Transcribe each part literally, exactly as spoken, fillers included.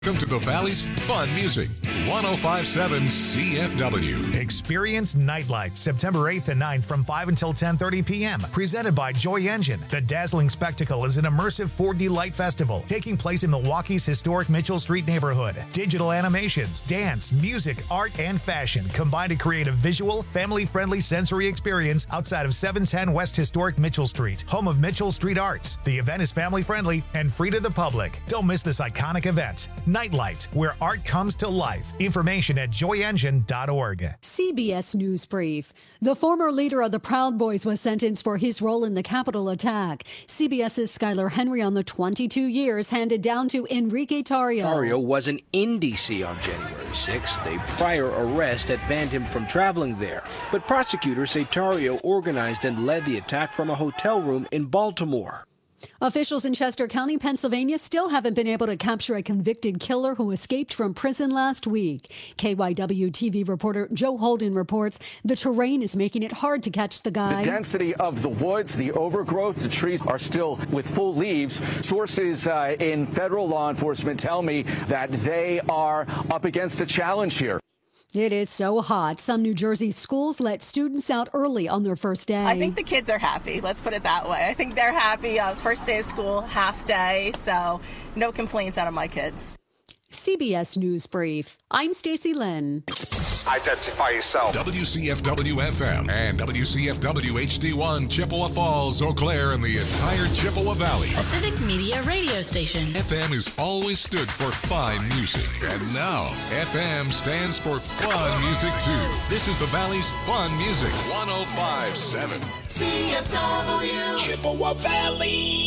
Welcome to the Valley's Fun Music, one oh five point seven C F W. Experience Nightlight, September eighth and ninth from five until ten thirty p.m. Presented by Joy Engine. The dazzling spectacle is an immersive four D light festival taking place in Milwaukee's historic Mitchell Street neighborhood. Digital animations, dance, music, art, and fashion combine to create a visual, family-friendly sensory experience outside of seven ten West Historic Mitchell Street, home of Mitchell Street Arts. The event is family-friendly and free to the public. Don't miss this iconic event. Nightlight, where art comes to life. Information at joy engine dot org. C B S News Brief. The former leader of the Proud Boys was sentenced for his role in the Capitol attack. CBS's Skylar Henry on the twenty-two years handed down to Enrique Tarrio. Tarrio wasn't in D C on January sixth. A prior arrest had banned him from traveling there. But prosecutors say Tarrio organized and led the attack from a hotel room in Baltimore. Officials in Chester County, Pennsylvania, still haven't been able to capture a convicted killer who escaped from prison last week. K Y W T V reporter Joe Holden reports the terrain is making it hard to catch the guy. The density of the woods, the overgrowth, the trees are still with full leaves. Sources uh, in federal law enforcement tell me that they are up against a challenge here. It is so hot. Some New Jersey schools let students out early on their first day. I think the kids are happy. Let's put it that way. I think they're happy. Uh, first day of school, half day. So no complaints out of my kids. C B S News Brief. I'm Stacey Lynn. Identify yourself. W C F W F M and W C F W H D one, Chippewa Falls, Eau Claire, and the entire Chippewa Valley. A civic media radio station. F M has always stood for fine music. And now, F M stands for fun music, too. This is the Valley's Fun Music, one oh five point seven. C F W. Chippewa Valley.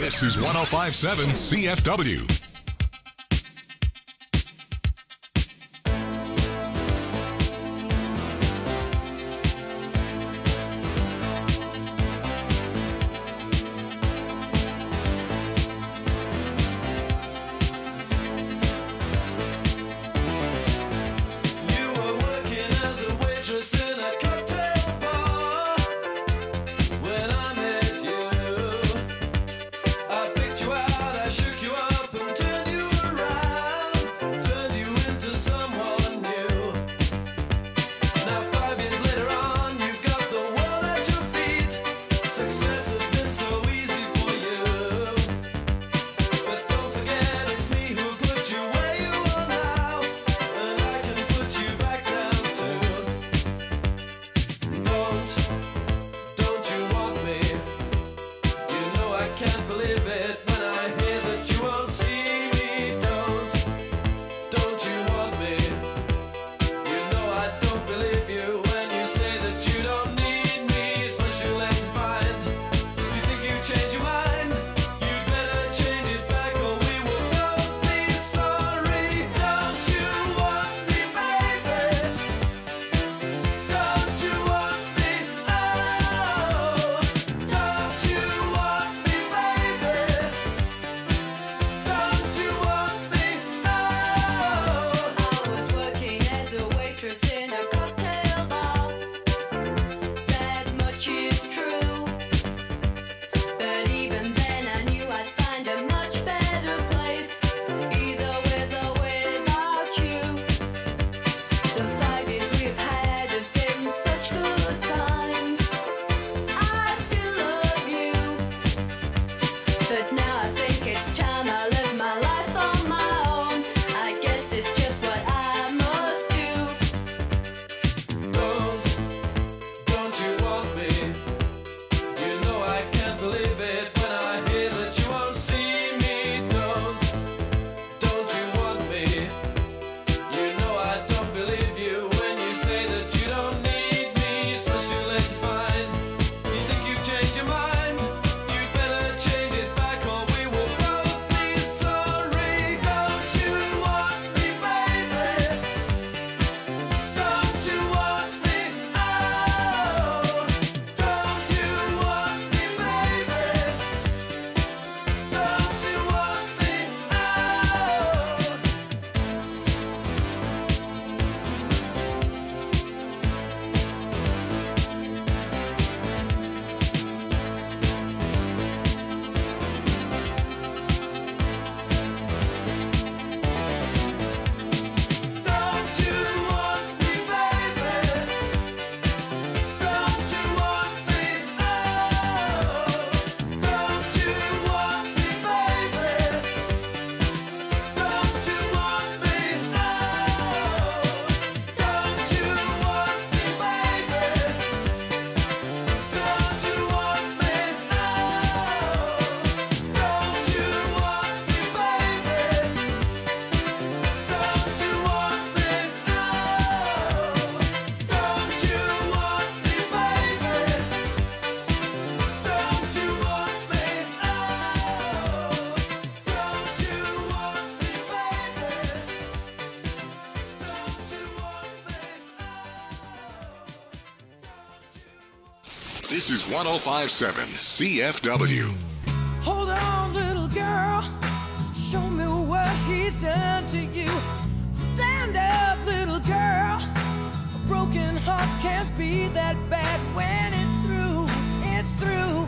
This is one oh five point seven C F W. This is one oh five point seven C F W. Hold on, little girl. Show me what he's done to you. Stand up, little girl. A broken heart can't be that bad when it's through. It's through.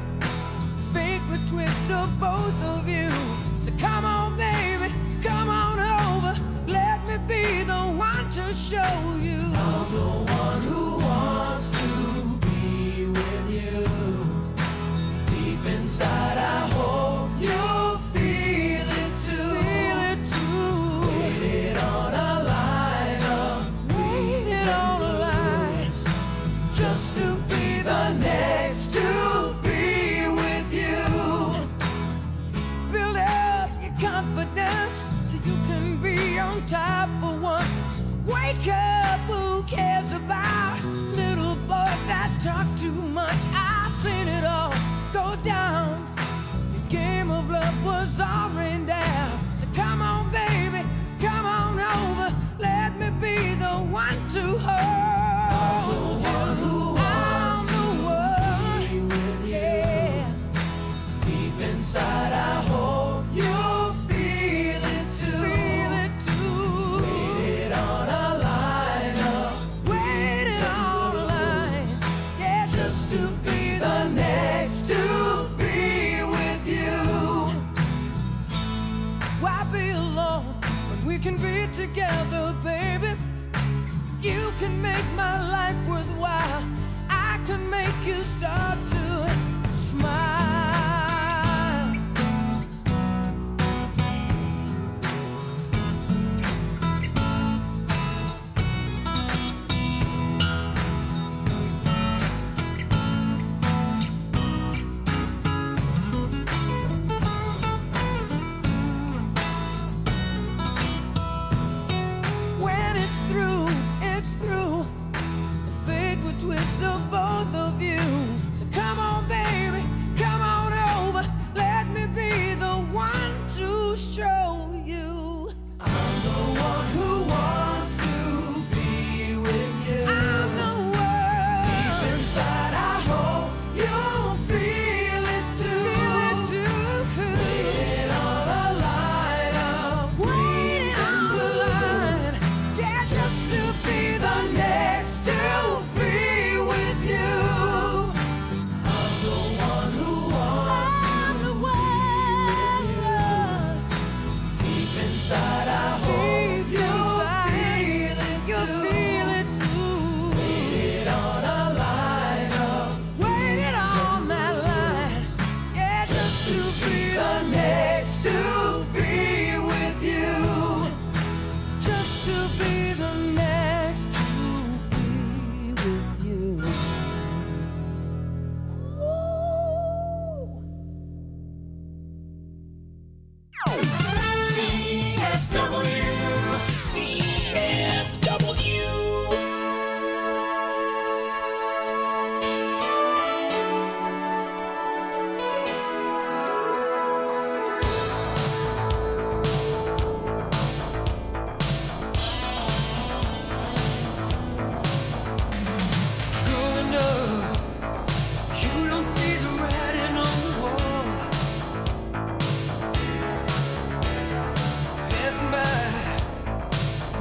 Fate would twist of both of you. So come on, baby. Come on over. Let me be the one to show you. I'm the one who wants to be with you. Deep inside, I hope you'll feel it too. Feel it too. Waited on a line of waited on a line just to be the next to be with you. Build up your confidence so you can be on top for once. Wake up, who cares about little boys that talk too much? I've seen it all go down. The game of tears all rain down. So come on, baby, come on over. Let me be the one to hold you. I'm the one, yeah. Deep inside, I hope you feel it too. Feel it too. Waited on a line up. Waited on a line. Yeah, just to be the next to be with you. Why be alone when we can be together, baby? You can make my life worthwhile. I can make you start to smile. When it's through, it's through. The fate would twist the both of you. So come on, baby, come on over. Let me be the one to show you. I'm the one who wants to be with you. I'm the one. Deep inside, I hope you'll feel it too. Feel it too. Waiting on a line of waiting on a line. Yeah, just to be the next to be with you. I'm the one who wants I'm the one. Deep inside, I hope you'll feel it too. You'll feel it too. Waited on a line of waited on that line. Yeah, just to be the next to be with you. Just to be the next to be with you. C F W. C F W. Growing up, you don't see the writing on the wall. Passing by,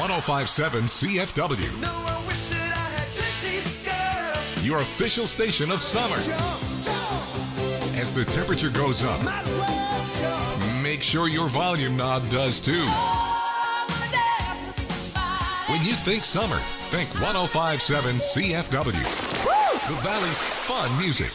one oh five point seven C F W. No, I wish that I had gypsies, girl. Your official station of summer. As the temperature goes up, make sure your volume knob does too. When you think summer, think one oh five point seven C F W. The Valley's fun music.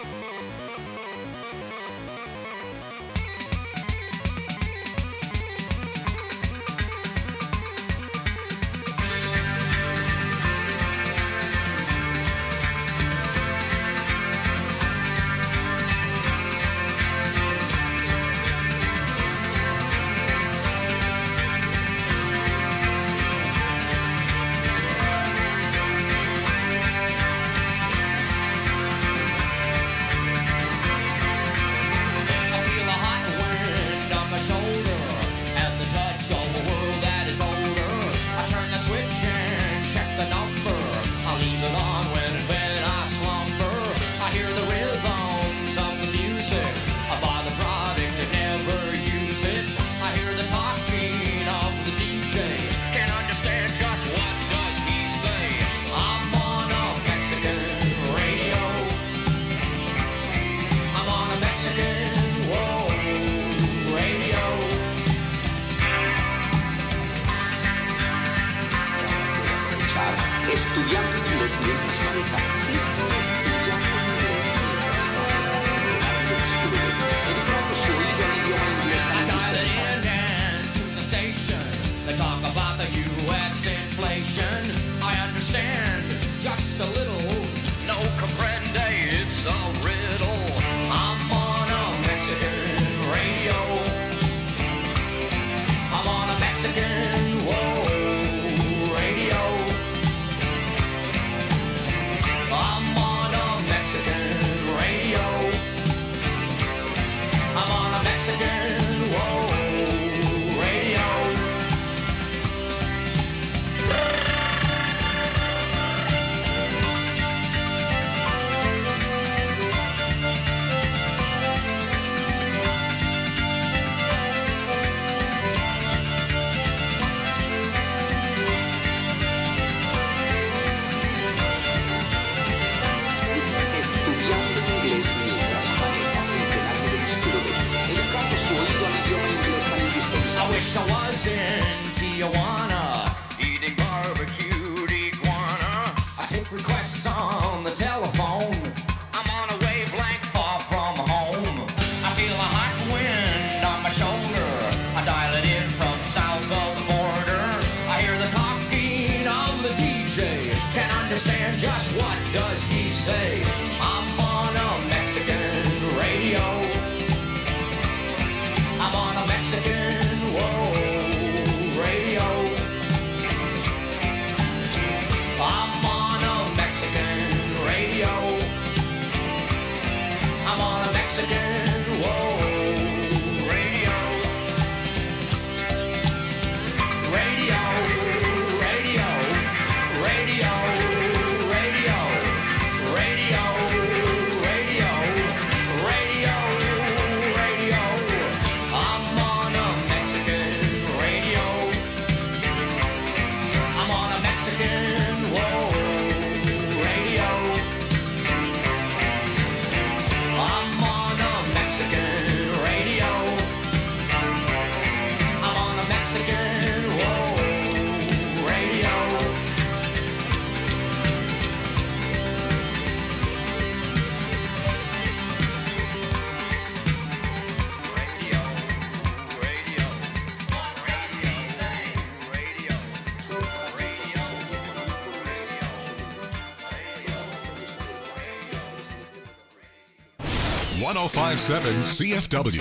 one oh five point seven C F W.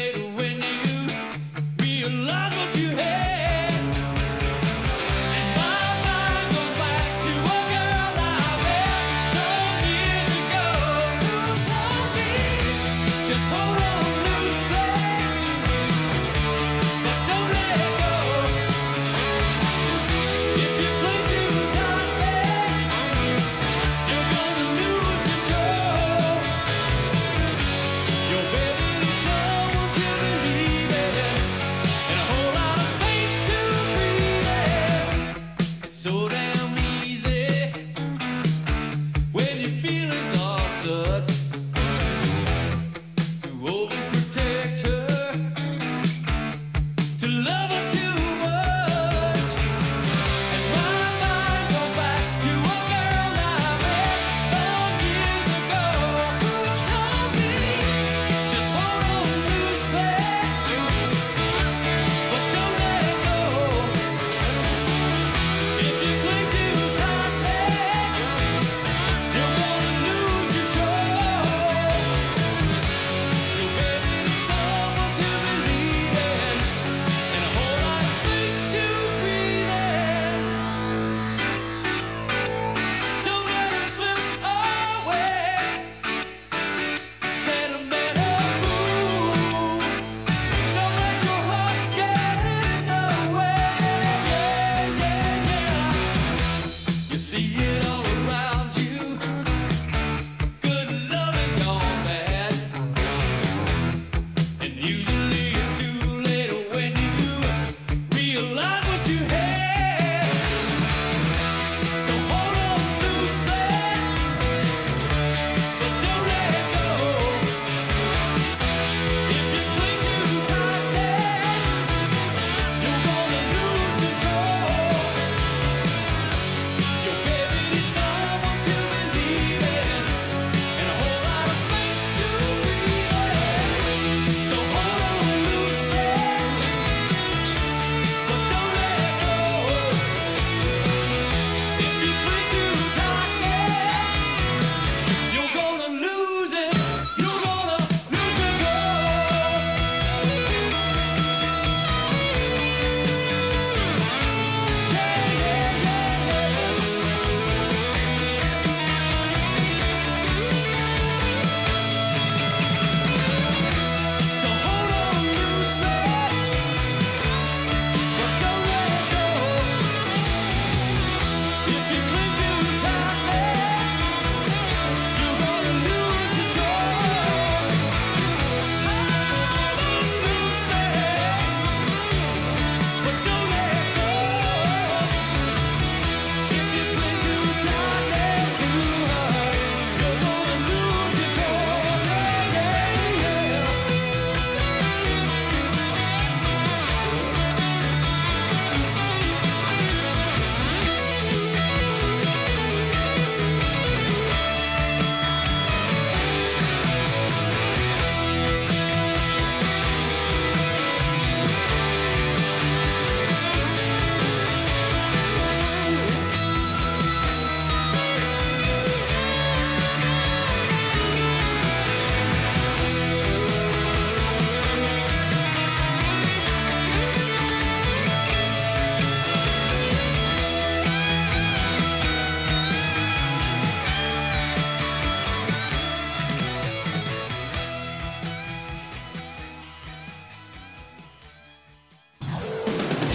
Realize what you had, and why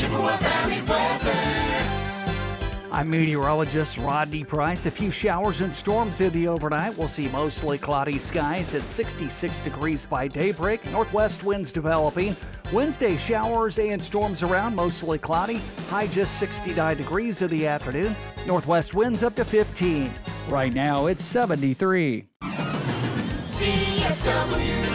Chippewa Valley weather. I'm meteorologist Rodney Price. A few showers and storms in the overnight. We'll see mostly cloudy skies at sixty-six degrees by daybreak. Northwest winds developing. Wednesday, showers and storms around, mostly cloudy. High just sixty-nine degrees in the afternoon. Northwest winds up to fifteen. Right now, it's seventy-three. C F W.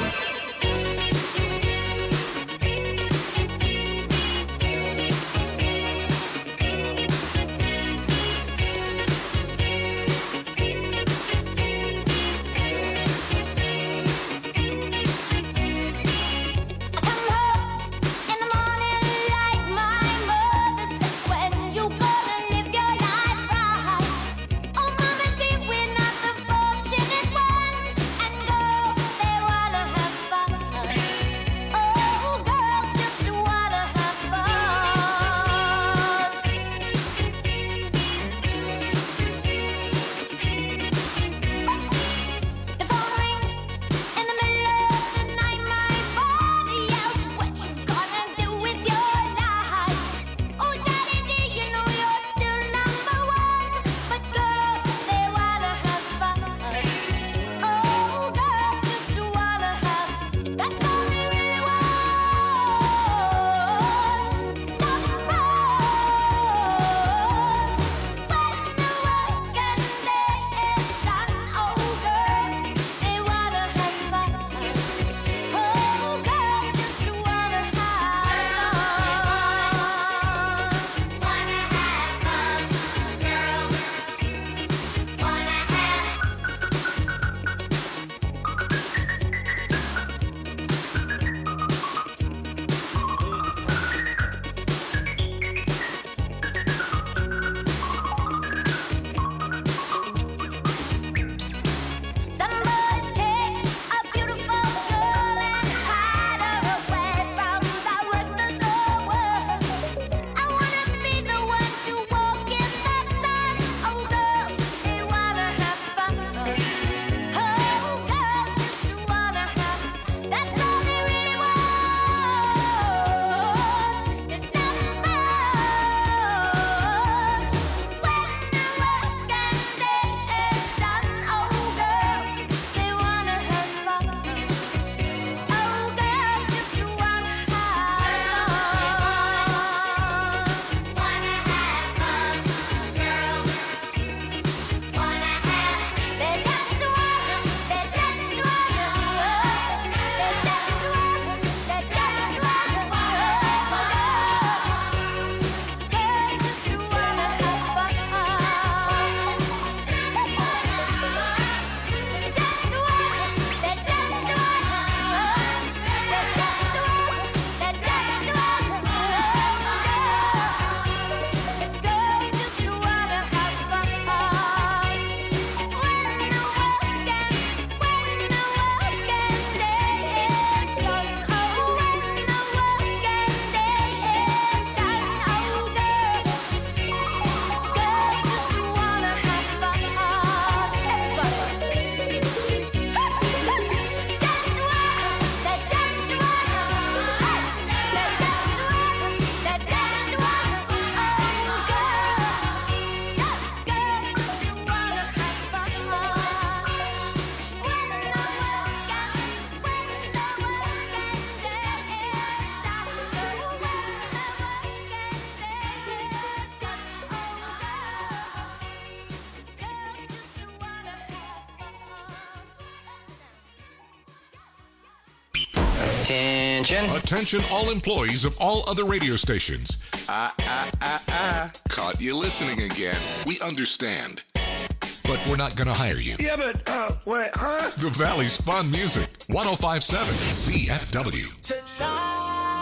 Attention. Attention all employees of all other radio stations. Ah, ah, ah, ah. Caught you listening again. We understand. But we're not going to hire you. Yeah, but, uh, what, huh? The Valley's Fun Music. one oh five point seven C F W. Tonight,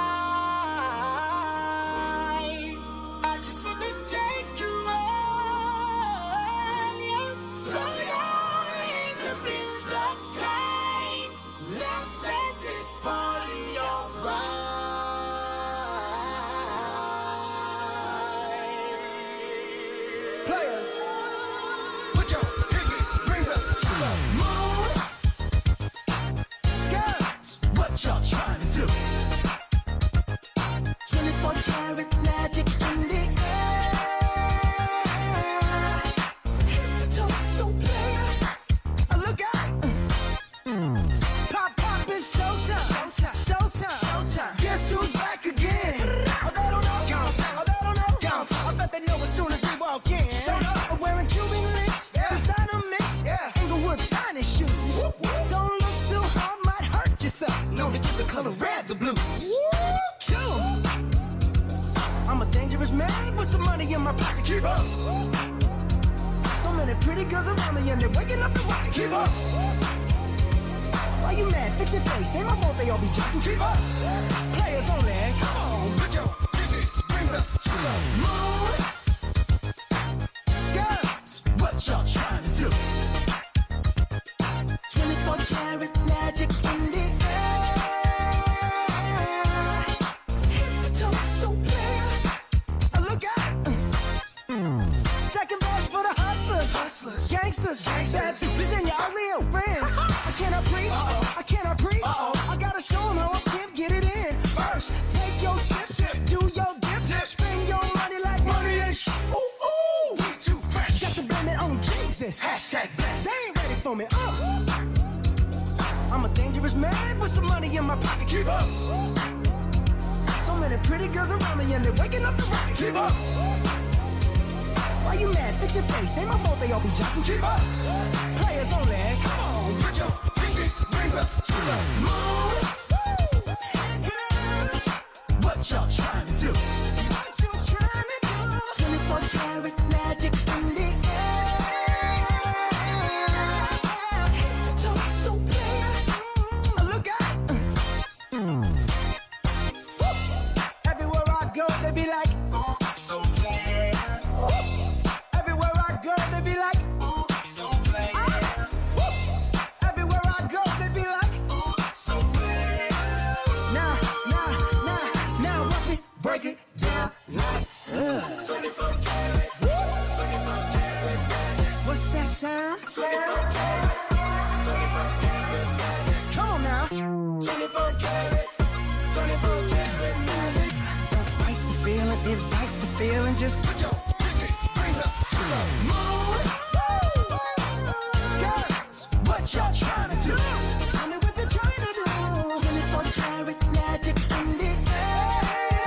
I just want to take you on. Fly eyes up in the sky. Let's set this party off right. Players, put your pinky rings up to the moon. Girls, what y'all trying to do? twenty-four karat lead the red, the blue. Woo, kill 'em. I'm a dangerous man with some money in my pocket. Keep up. So many pretty girls around me and they're waking up the rocket. Keep up. Why you mad? Fix your face. Ain't my fault they all be jocking. Keep up. Players only. Come on, put your pinky rings up to the moon. Girls, what y'all trying to do? twenty-four karat magic in the air. Head to toe so clear. Look out. Second verse for the hustlers, hustlers. Gangsters, Gangsters, bad bitches and your ugly old friends. I cannot preach, Uh-oh. I cannot preach. Uh-oh. I gotta show them how I can get it in. First, take your sip, sip. Do your dip, dip, spend your money like money ain't sh- Ooh, ooh, we too fresh. Got to blame it on Jesus. Hashtag blessed. They ain't ready for me. Uh. I'm a dangerous man with some money in my pocket. Keep up. So many pretty girls around me and they're waking up the rocket. Keep up. Why you mad? Fix your face. Ain't my fault they all be jocking. Keep up. Players only. Come on, put your pinky rings up to the moon. Girls, what y'all trying to do? What you trying to do? twenty-four karat magic in the air. Head to toe so clear. Look out. Everywhere I go, they be like, oh, so clear. Everywhere I go, they be like, ooh, so clear. Everywhere I go, they be like, ooh, so clear. Now, now, now, now, watch me break it down like, uh. twenty-four karat, twenty-four karat. What's that sound? twenty-four karat, twenty-four karat. Come on now. twenty-four karat, twenty-four karat magic. Don't fight the feeling, invite the feeling, just put your pinky rings up to the moon. Girls, what y'all trying to do? Tell me what you're trying to do. twenty-four karat magic in the air.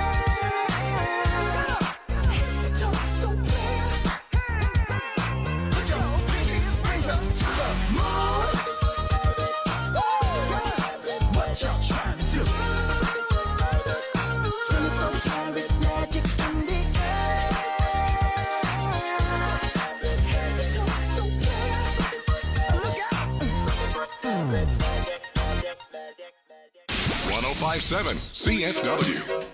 Head to toe so clear. Put your pinky rings up to the moon. Girls, what y'all trying to do? twenty-four karat magic in the air. Head to toe so clear. Look out. one oh five point seven C F W.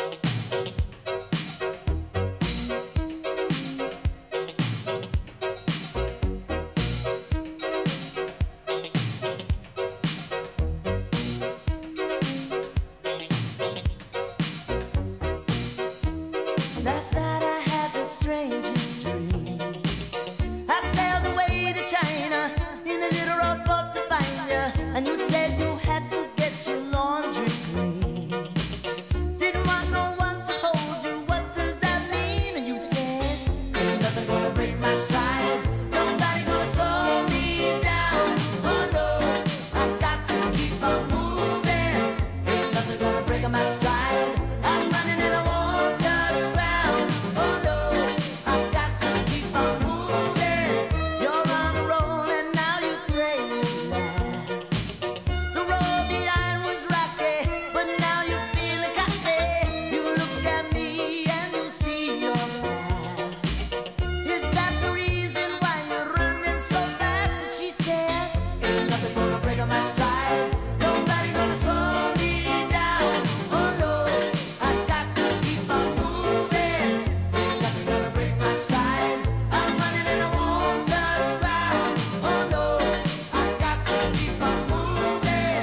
Last night I had the strangest dream. I sailed away to China in a little rowboat to find you, and you said you had to get your laundry clean. Didn't want no one to hold you. What does that mean? And you said, ain't nothing gonna break my stride. Nobody gonna slow me down. Oh no, I got to keep on moving. Ain't nothing gonna break my stride. I'm running and I won't touch ground. Oh no, I've got to keep on moving. You're on a roll and now you pray you last. The road behind was rocky, but now you're feeling cocky. You look at me and you see your past. Is that the reason why you're running so fast? And she said, ain't nothing gonna break my stride. Nobody gonna slow me down. Oh no, I've got to keep on moving. Ain't nothing gonna break my stride. I'm running and I won't touch ground. Oh no, I've got to keep on moving.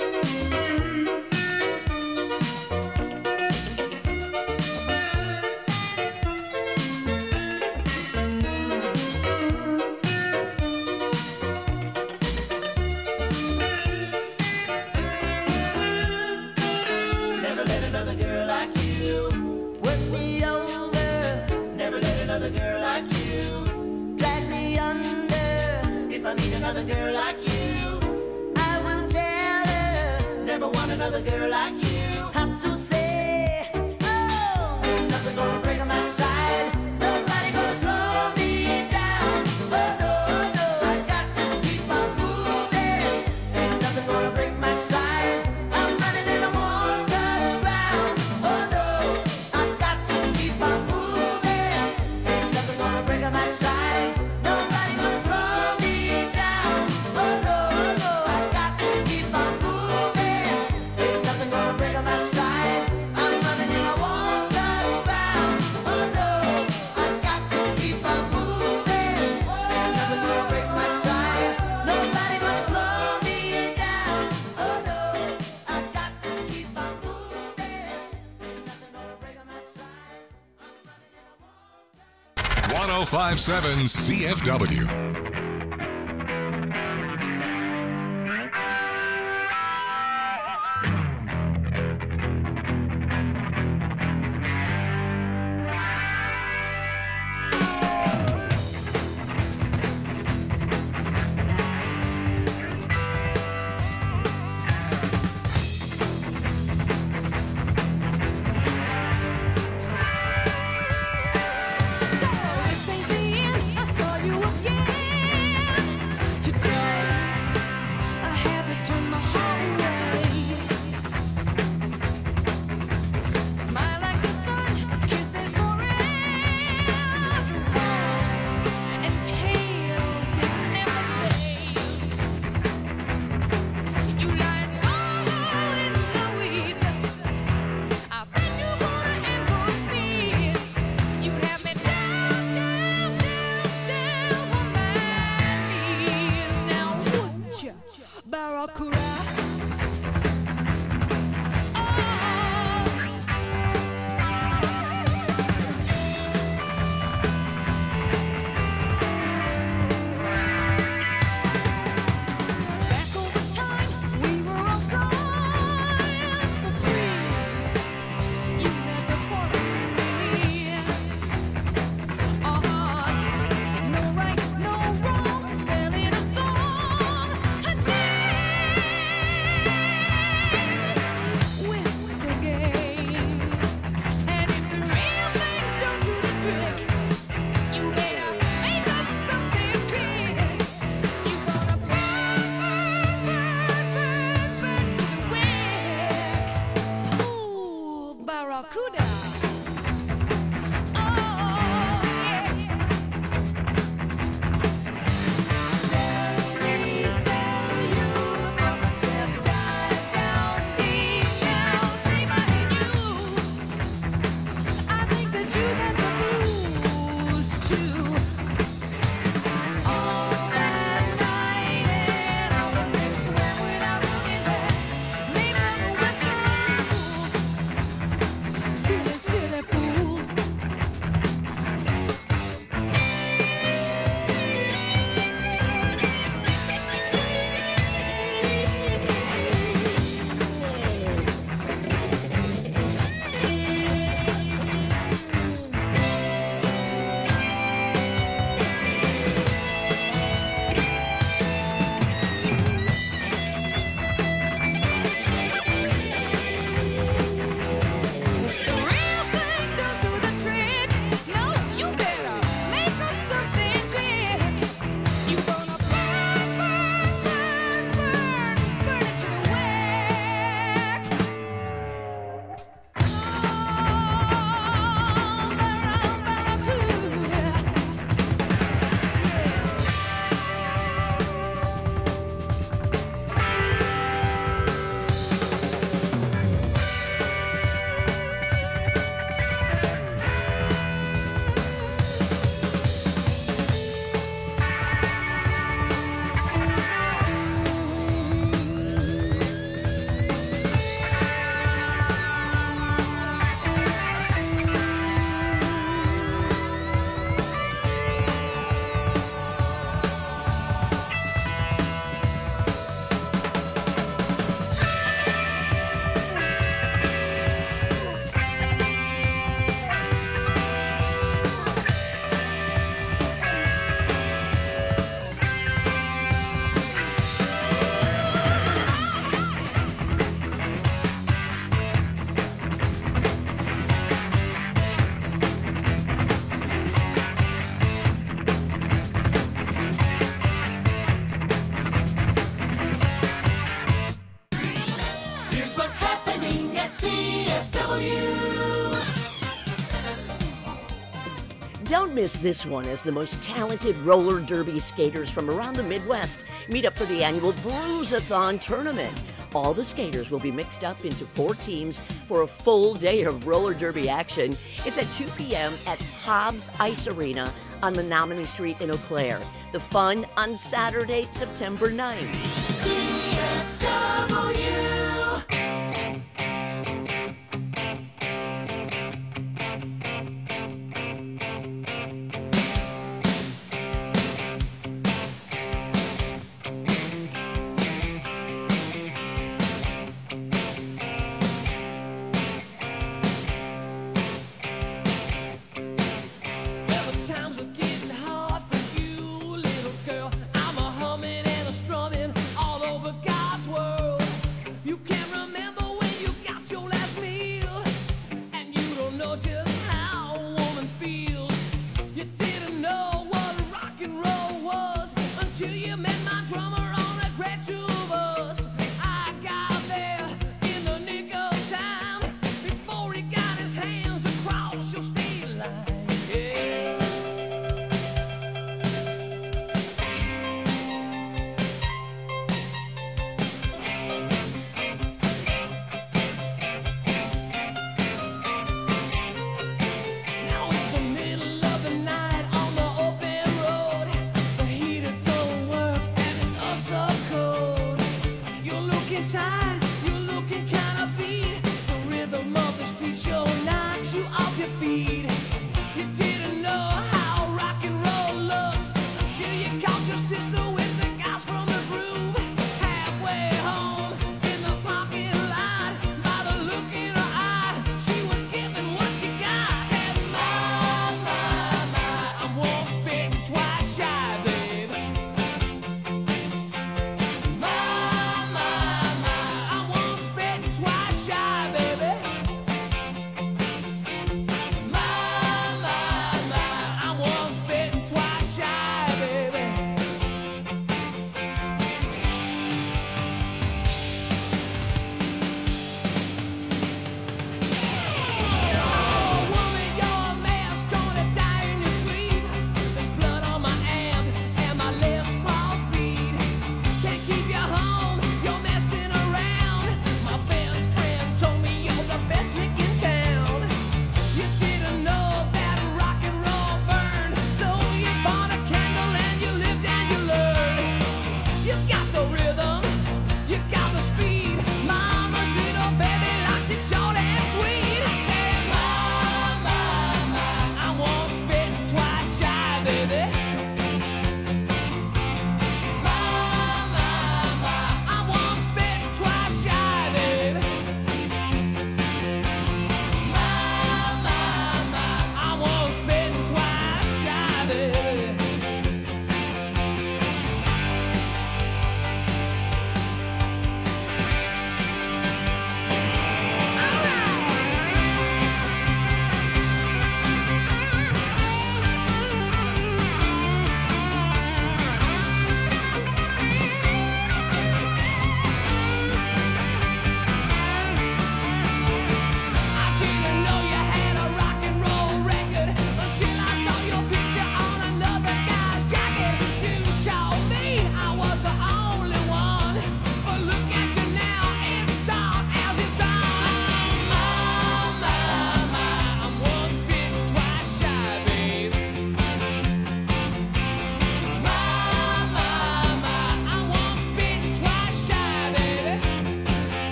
Never let another girl like you work me over. Never let another girl like you drag me under. If I meet another girl like you, I will tell her. Never want another girl like you. Have to say, oh, ain't nothing gonna break my stride. Nobody gonna slow me down. Oh no, no, I got to keep on moving. Ain't nothing gonna break my stride. I'm running in the morning. one oh five point seven C F W. Don't miss this one as the most talented roller derby skaters from around the Midwest meet up for the annual Bruise-a-thon tournament. All the skaters will be mixed up into four teams for a full day of roller derby action. It's at two p.m. at Hobbs Ice Arena on Menominee Street in Eau Claire. The fun on Saturday, September ninth. C F W.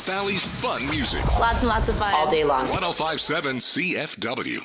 Valley's fun music. Lots and lots of fun. All day long. one oh five point seven C F W.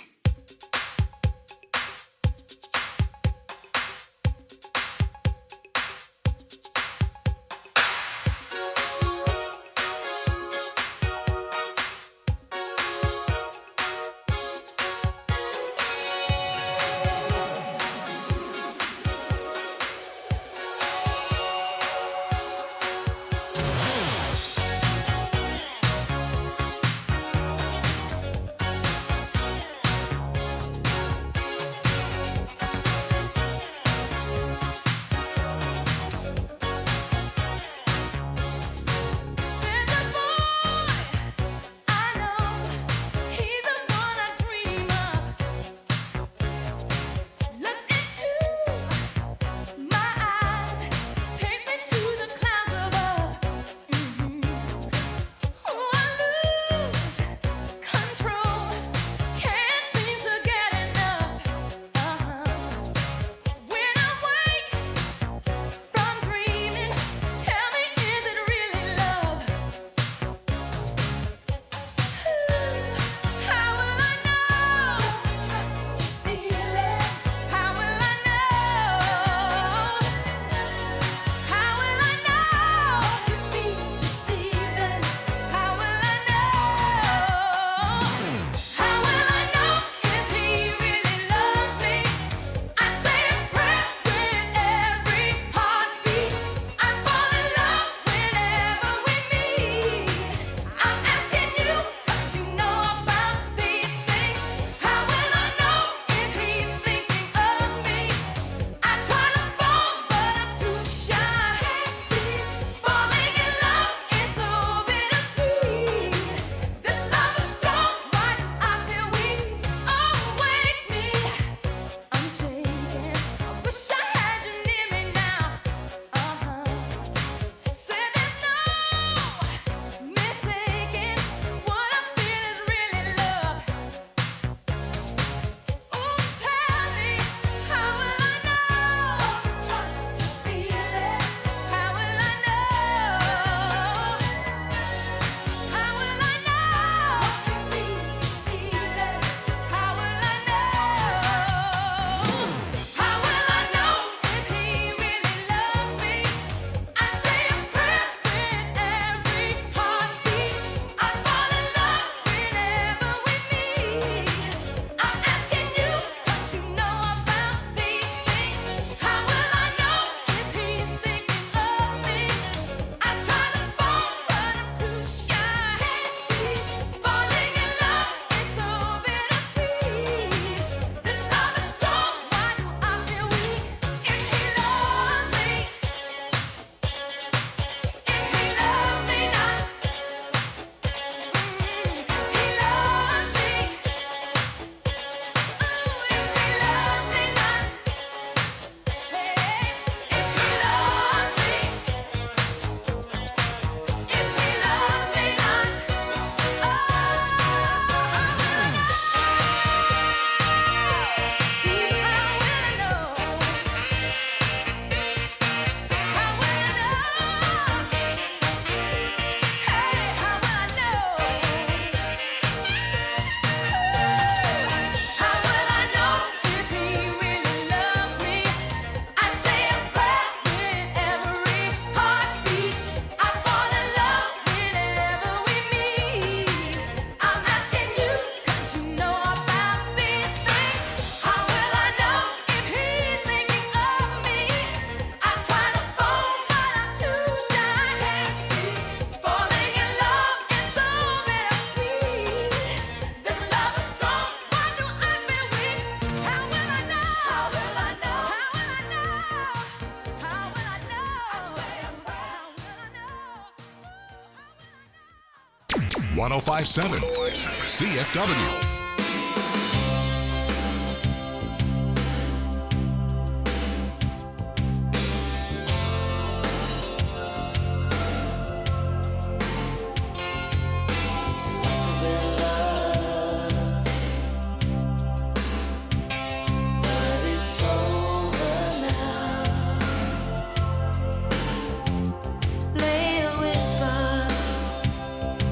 one oh five point seven C F W. Play a whisper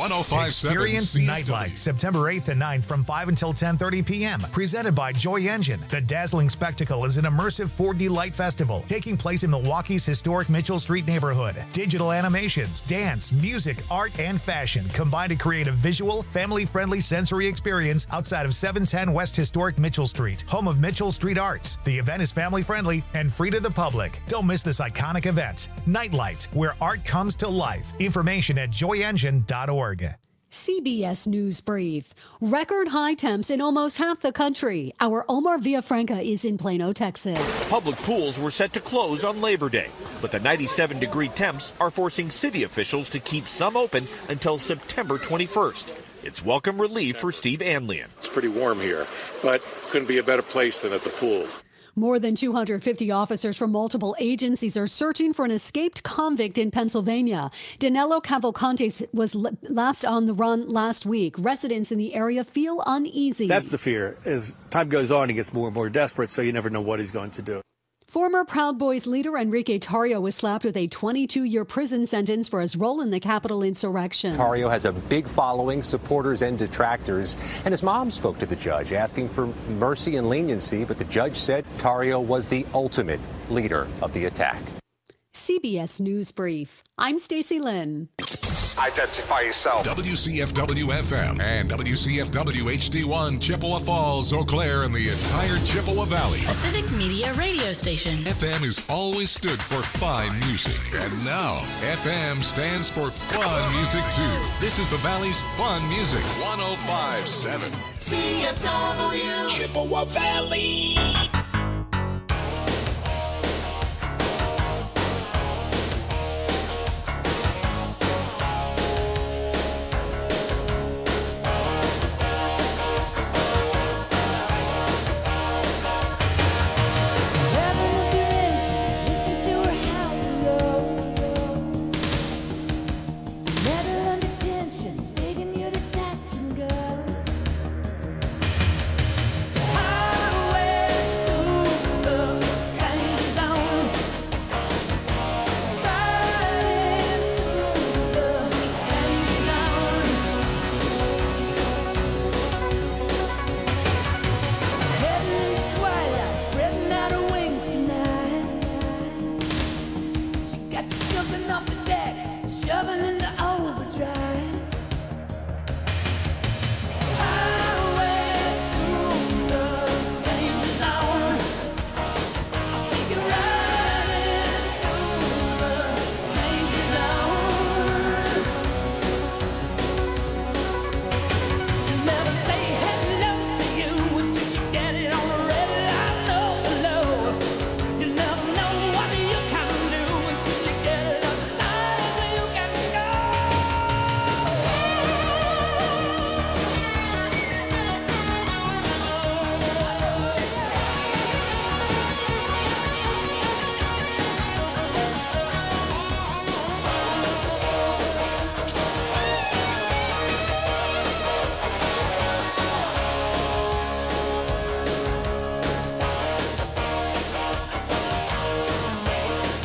one oh five point seven Experience C F W. Nightlight, September eighth and ninth from five until ten thirty p.m. Presented by Joy Engine. The dazzling spectacle is an immersive four D light festival taking place in Milwaukee's historic Mitchell Street neighborhood. Digital animations, dance, music, art, and fashion combine to create a visual, family-friendly sensory experience outside of seven ten West Historic Mitchell Street, home of Mitchell Street Arts. The event is family-friendly and free to the public. Don't miss this iconic event. Nightlight, where art comes to life. Information at joy engine dot org. C B S News Brief. Record high temps in almost half the country. Our Omar Villafranca is in Plano, Texas. Public pools were set to close on Labor Day, but the ninety-seven degree temps are forcing city officials to keep some open until September twenty-first. It's welcome relief for Steve Anlian. It's pretty warm here, but couldn't be a better place than at the pool. More than two hundred fifty officers from multiple agencies are searching for an escaped convict in Pennsylvania. Danilo Cavalcante was last on the run last week. Residents in the area feel uneasy. That's the fear. As time goes on, he gets more and more desperate, so you never know what he's going to do. Former Proud Boys leader Enrique Tarrio was slapped with a twenty-two year prison sentence for his role in the Capitol insurrection. Tarrio has a big following, supporters and detractors, and his mom spoke to the judge asking for mercy and leniency, but the judge said Tarrio was the ultimate leader of the attack. C B S News Brief. I'm Stacey Lynn. Identify yourself. W C F W F M and W C F W H D one, Chippewa Falls, Eau Claire, and the entire Chippewa Valley. A Civic Media radio station. F M has always stood for fine music, and now F M stands for fun music too. This is the Valley's fun music. one oh five point seven C F W Chippewa Valley.